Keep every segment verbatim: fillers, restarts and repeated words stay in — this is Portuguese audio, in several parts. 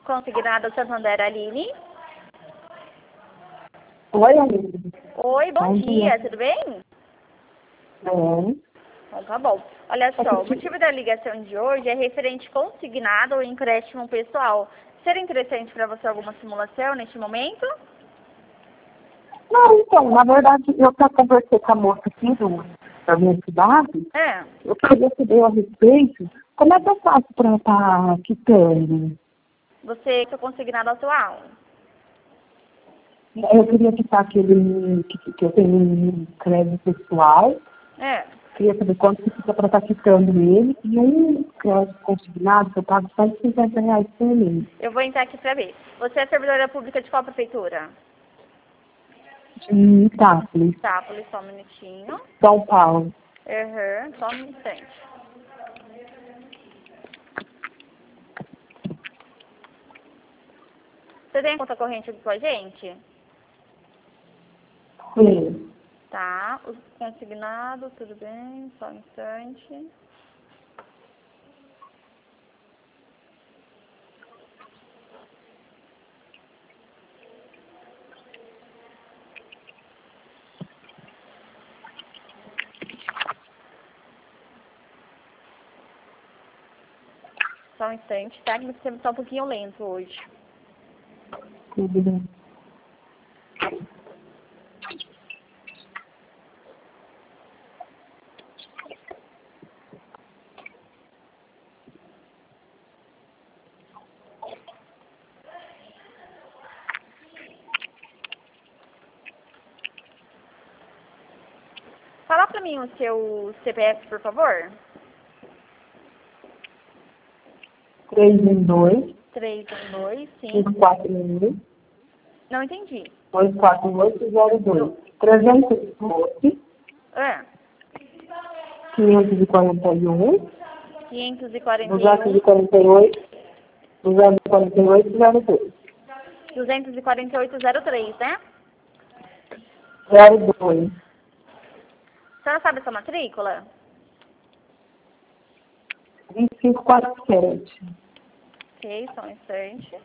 Consignado Santander, Aline. Oi, amiga. Oi, bom, Bom dia. dia. Tudo bem? Bem. Então tá bom. Olha só, o motivo da ligação de hoje é referente consignado ou empréstimo pessoal. Seria interessante para você alguma simulação neste momento? Não, então, na verdade, eu já conversei com a moça aqui do, da minha cidade. É. Eu queria saber a respeito. Como é que eu faço para estar quitando? Você que consignado atual? Eu queria quitar aquele que, que eu tenho um crédito pessoal. É. Queria saber quanto que fica para estar quitando ele. E um crédito consignado que eu pago cento e cinquenta reais por mês. Eu vou entrar aqui para ver. Você é servidora pública de qual prefeitura? De Itápolis, Tá, por só um minutinho. São Paulo. Aham, só um instante. Você tem conta corrente aqui com a gente? Sim. Tá, o consignado, tudo bem, só um instante. Só um instante, tá? Que meu sistema tá um pouquinho lento hoje. Tudo bem. Fala pra mim o seu C P F, por favor. três um dois, três um dois, sim. cinco quatro um, Não entendi. dois quatro oito zero dois. trezentos e doze, É, quinhentos e quarenta e um, quinhentos e quarenta e duzentos um, e quarenta e oito, duzentos e quarenta e oito, zero dois. duzentos e quarenta e oito, zero três, né? zero dois. Você não sabe a sua matrícula? vinte e cinco quarenta e sete. Ok, só um instante.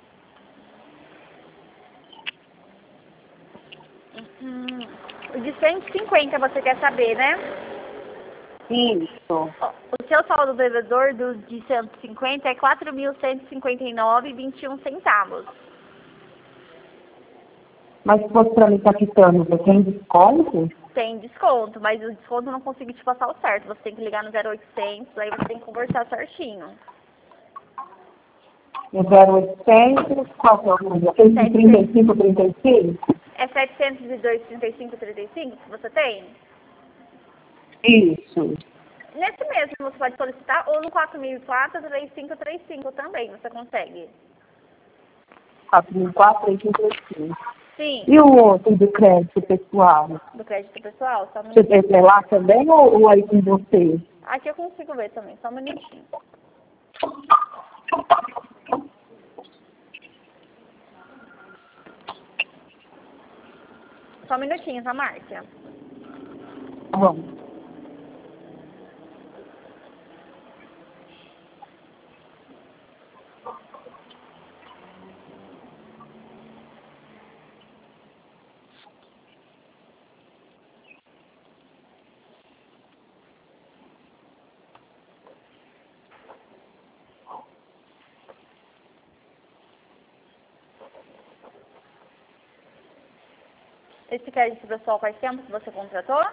Uhum. O de cento e cinquenta você quer saber, né? Isso. Ó, o seu saldo devedor do de cento e cinquenta é quatro mil cento e cinquenta e nove e vinte e um centavos. Mas se fosse para mim estar quitando, você tem desconto? Tem desconto, mas o desconto eu não consigo te passar o certo. Você tem que ligar no zero oitocentos, aí você tem que conversar certinho. No zero oitocentos, qual que é o número? Aquele de trinta e cinco, trinta e cinco? É setecentos e dois, trinta e cinco, trinta e cinco que você tem? Isso. Nesse mesmo você pode solicitar, ou no quatro mil e quatro, três cinco três cinco também, você consegue. quatro mil e quatro, três cinco três cinco. Sim, E o outro do crédito pessoal? do crédito pessoal, só um Você minutinho. tem lá também ou, ou aí com você? Aqui eu consigo ver também, só um minutinho. Só um minutinho, tá, Márcia? Tá bom. Esse crédito pessoal faz tempo que você contratou?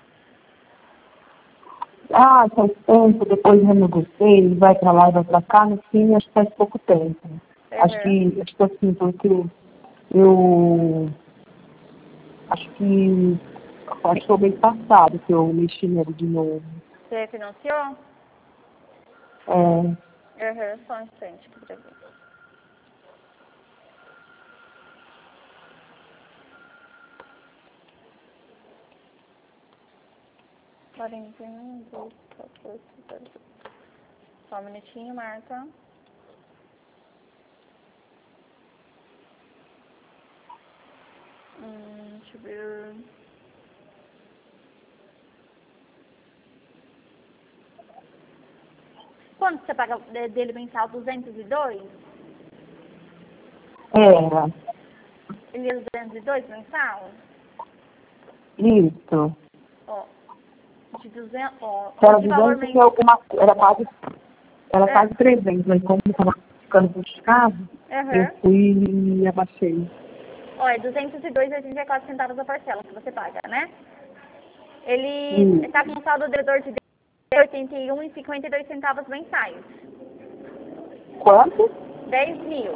Ah, faz tempo, depois renegociei, vai pra lá e vai pra cá, no fim, acho que faz pouco tempo. Acho Uhum. que, acho que assim, porque eu, acho que, acho que foi mês passado que eu mexi nele de novo. Você financiou? É, Uhum, só um instante aqui pra ver. quarenta e um, dois, quatorze, zero. Só um minutinho, Marta. Hum, deixa eu ver. Quanto você paga de- dele mensal? duzentos e dois? Era. Ele é duzentos e dois mensal? Isso. Ó, de duzentos, ó, Era de valor duzentos e mensal. alguma era quase, era É. quase trezentos, mas como estava ficando puxado, Uhum. eu fui e abaixei. Ó, é duzentos e dois reais e oitenta e quatro centavos a parcela que você paga, né? Ele Hum. está com um saldo devedor de oitenta e um reais e cinquenta e dois centavos mensais. Quanto? dez mil.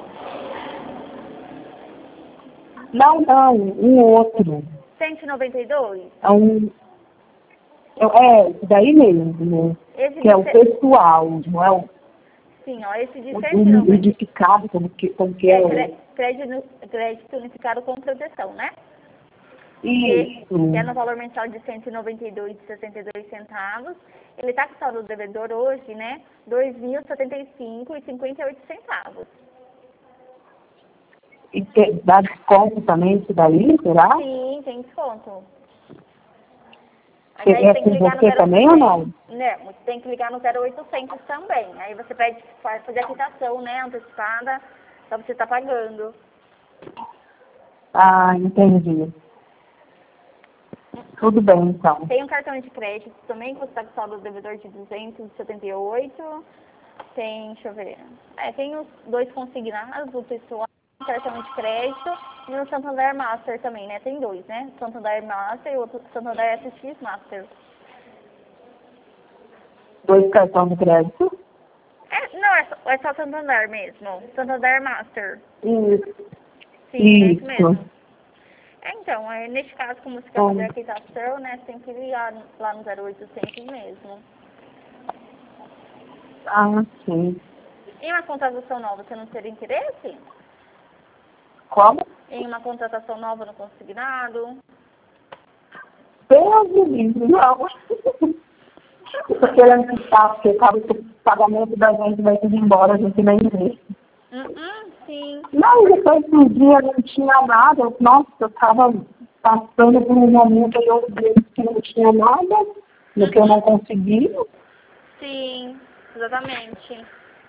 Não, não, um outro. cento e noventa e dois? É um. É, é, daí mesmo, Esse que é de o ce- pessoal, não é o, Sim, ó, esse de o, cento e o noventa edificado, como que, como que é é o. cre- crédito, crédito unificado com proteção, né? Que, Isso. que é no valor mensal de cento e noventa e dois reais e sessenta e dois centavos. Ele está com saldo devedor hoje, né? dois mil e setenta e cinco reais e cinquenta e oito centavos. E que, dá desconto também isso daí, será? Sim, tem desconto. Mas Que aí é tem que com ligar no você também ou não? zero oitocentos. Não, você tem que ligar no zero oitocentos também. Aí você pede para fazer a quitação, né, antecipada, para você estar pagando. Ah, entendi. Tudo bem, então. Tem um cartão de crédito também, que você está com saldo devedor de duzentos e setenta e oito. Tem, deixa eu ver. É, tem os dois consignados, o pessoal, o cartão de crédito e o Santander Master também, né? Tem dois, né? Santander Master e o outro Santander S X Master. Dois cartões de crédito? É, não, é só, é só Santander mesmo. Santander Master. Isso. Sim, é isso Isso. mesmo. É, então, é, neste caso, como você quer Bom. fazer a quitação, né, você tem que ligar no- lá no zero oitocentos mesmo. Ah, sim. Em uma contratação nova, você não teria interesse? Como? Em uma contratação nova no consignado? Deus me livre, não. Eu tô querendo quitar, porque sabe que o pagamento da gente vai tudo embora, a gente nem vê. Hum, hum, sim. Não, depois que um dia não tinha nada, eu- nossa, eu estava passando por um momento e eu vi que não tinha nada, no que eu não consegui. Sim, exatamente.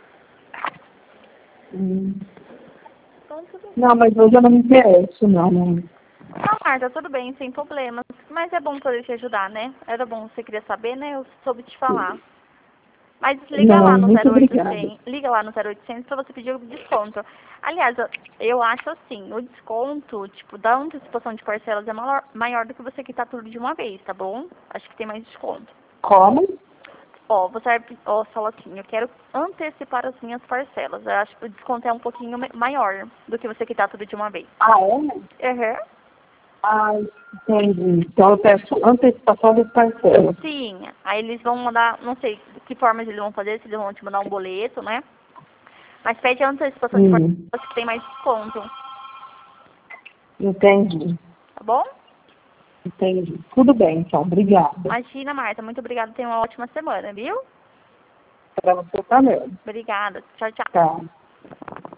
Hum. Então, tudo bem. Não, mas hoje eu não me interesso, não. não. Não, Marta, tudo bem, sem problemas. Mas é bom poder te ajudar, né? Era bom, você queria saber, né? Eu soube te falar. Mas liga Não, lá no muito zero obrigada. oitocentos, liga lá no zero oitocentos pra você pedir o desconto. Aliás, eu, eu acho assim, o desconto, tipo, da antecipação de parcelas é maior, maior do que você quitar tudo de uma vez, tá bom? Acho que tem mais desconto. Como? Ó, você vai, ó, fala assim, eu quero antecipar as minhas parcelas. Eu acho que o desconto é um pouquinho me- maior do que você quitar tudo de uma vez. Ah, é? Uhum. Ah, entendi. Então eu peço antecipação das parcelas. Sim, aí eles vão mandar, não sei de que formas eles vão fazer, se eles vão te mandar um boleto, né? Mas pede a antecipação de Hum, parcelas que tem mais desconto, entendi. tá bom? Entendi. Tudo bem, então. Obrigada. Imagina, Marta, muito obrigada, tenha uma ótima semana, viu? Para você também. Obrigada, tchau, tchau. Tá.